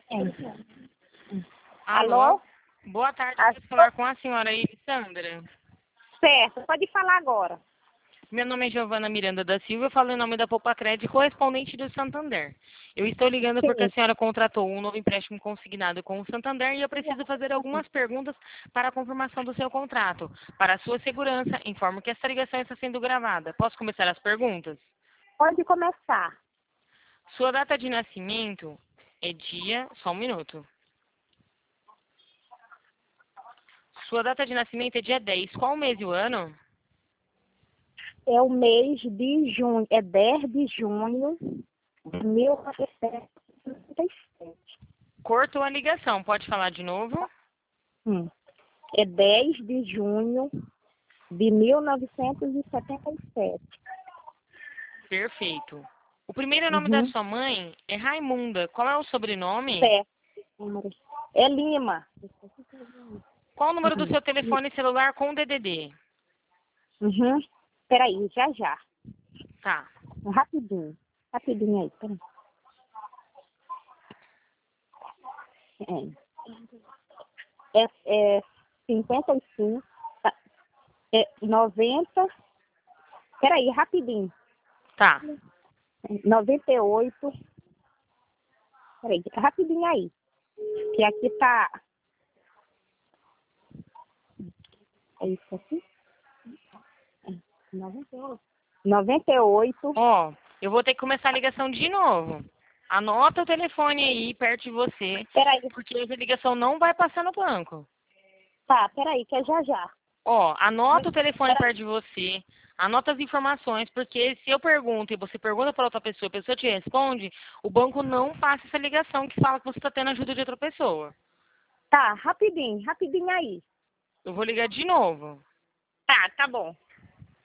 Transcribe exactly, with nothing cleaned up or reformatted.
Alô? Alô? Boa tarde, A... posso falar com a senhora Elisandra? Certo, pode falar agora. Meu nome é Giovana Miranda da Silva, eu falo em nome da Popacred, correspondente do Santander. Eu estou ligando porque a Sim. senhora contratou um novo empréstimo consignado com o Santander e eu preciso fazer algumas perguntas para a confirmação do seu contrato. Para a sua segurança, informo que esta ligação está sendo gravada. Posso começar as perguntas? Pode começar. Sua data de nascimento é dia... Só um minuto. Sua data de nascimento é dia dez. Qual o mês e o ano? É o mês de junho, é dez de junho de mil novecentos e setenta e sete. Cortou a ligação, pode falar de novo? Hum. É dez de junho de mil novecentos e setenta e sete. Perfeito. O primeiro nome da Uhum. sua mãe é Raimunda. Qual é o sobrenome? Certo. É Lima. Qual o número do seu telefone celular com D D D? Uhum. Peraí, já já. Tá. Rapidinho. Rapidinho aí, peraí. É, é, é cinquenta e cinco, tá, é noventa, peraí, rapidinho. Tá. noventa e oito, peraí, rapidinho aí. Que aqui tá, é isso aqui? É, noventa e oito. noventa e oito, Ó, eu vou ter que começar a ligação de novo. Anota o telefone aí perto de você, peraí, porque essa ligação não vai passar no banco. tá, peraí, que é já já. Ó, anota o telefone Peraí, perto de você, anota as informações, porque se eu pergunto e você pergunta para outra pessoa, a pessoa te responde, o banco não passa essa ligação que fala que você está tendo ajuda de outra pessoa. tá, rapidinho, rapidinho aí. Eu vou ligar de novo. Tá, tá bom.